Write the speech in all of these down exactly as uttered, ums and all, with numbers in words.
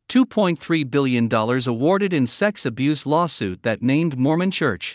two point three billion dollars awarded in sex abuse lawsuit that named Mormon Church.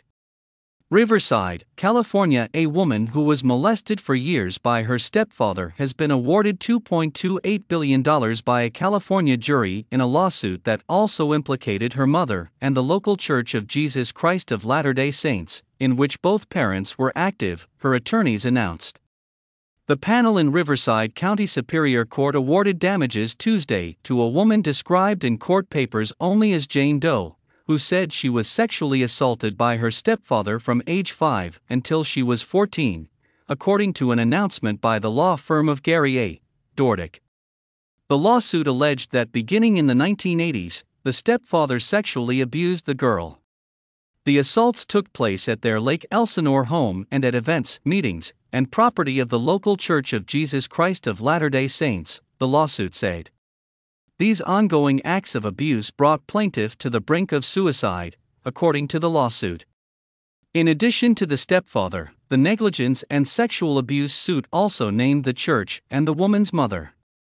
Riverside, California. A woman who was molested for years by her stepfather has been awarded two point two eight billion dollars by a California jury in a lawsuit that also implicated her mother and the local Church of Jesus Christ of Latter-day Saints, in which both parents were active, her attorneys announced. The panel in Riverside County Superior Court awarded damages Tuesday to a woman described in court papers only as Jane Doe, who said she was sexually assaulted by her stepfather from age five until she was fourteen, according to an announcement by the law firm of Gary A. Dordick. The lawsuit alleged that beginning in the nineteen eighties, the stepfather sexually abused the girl. The assaults took place at their Lake Elsinore home and at events, meetings, and property of the local Church of Jesus Christ of Latter-day Saints, the lawsuit said. These ongoing acts of abuse brought plaintiff to the brink of suicide, according to the lawsuit. In addition to the stepfather, the negligence and sexual abuse suit also named the church and the woman's mother.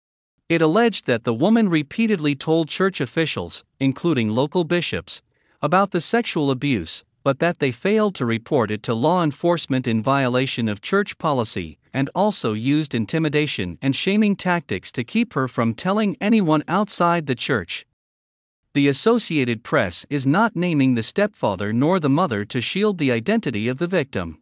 It alleged that the woman repeatedly told church officials, including local bishops, about the sexual abuse, but that they failed to report it to law enforcement in violation of church policy, and also used intimidation and shaming tactics to keep her from telling anyone outside the church. The Associated Press is not naming the stepfather nor the mother to shield the identity of the victim.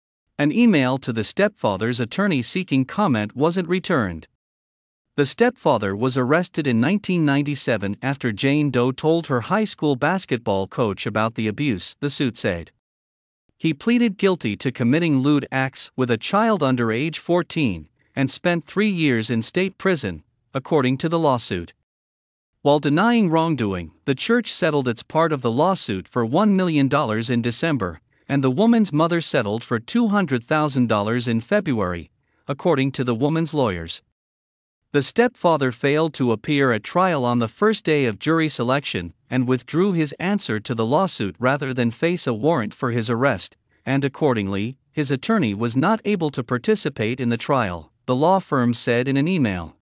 An email to the stepfather's attorney seeking comment wasn't returned. The stepfather was arrested in nineteen ninety-seven after Jane Doe told her high school basketball coach about the abuse, the suit said. He pleaded guilty to committing lewd acts with a child under age fourteen, and spent three years in state prison, according to the lawsuit. While denying wrongdoing, the church settled its part of the lawsuit for one million dollars in December, and the woman's mother settled for two hundred thousand dollars in February, according to the woman's lawyers. The stepfather failed to appear at trial on the first day of jury selection and withdrew his answer to the lawsuit rather than face a warrant for his arrest, and accordingly, his attorney was not able to participate in the trial, the law firm said in an email.